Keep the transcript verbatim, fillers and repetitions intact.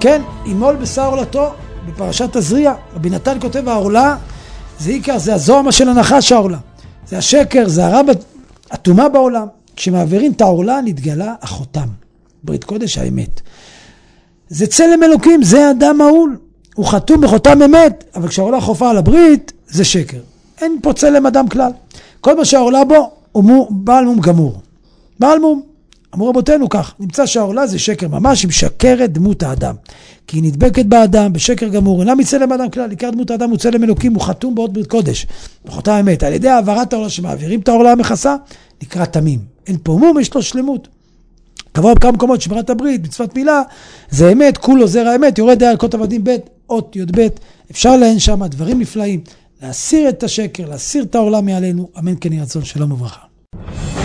כן, ימול בשר עולתו, בפרשת תזריע, רבי נתן כותב העורלה, זה עיקר, זה הזוהמה של הנחש העורלה. זה השקר, זה הרע הטומאה בעולם. כשמעבירים את העורלה נתגלה החותם. ברית קודש האמת. זה צלם אלוקים, זה אדם מעול. הוא חתום בחותם אמת, אבל כשהעורלה חופה על הברית, זה שקר. אין פה צלם אדם כלל. כל מה שהעורלה בו, הוא בעל מום גמור. בעל מום. אמרו רבותינו כך, נמצא שהעורלה זה שקר ממש, היא משקרת דמות האדם. כי היא נדבקת באדם, בשקר גמור, אינה מצלם אדם כלל, עיקר דמות האדם הוא צלם אלוקים, הוא חתום בעוד ברית קודש. בחותם אמת, על ידי העברת העורלה שמעבירים את העורלה המכסה, נקרא תמים. אין פה מום, יש לו שלמות. קבוע בכמה מקומות שמירת הברית, מצוות מילה, זה אמת, כולו זרע האמת, יורד דיין כות עבדים ב' אות י' ב', אפשר להן שם דברים נפלאים, להסיר את השקר, להסיר את העורלה מעלינו, אמן כן יהי רצון, שלום וברכה.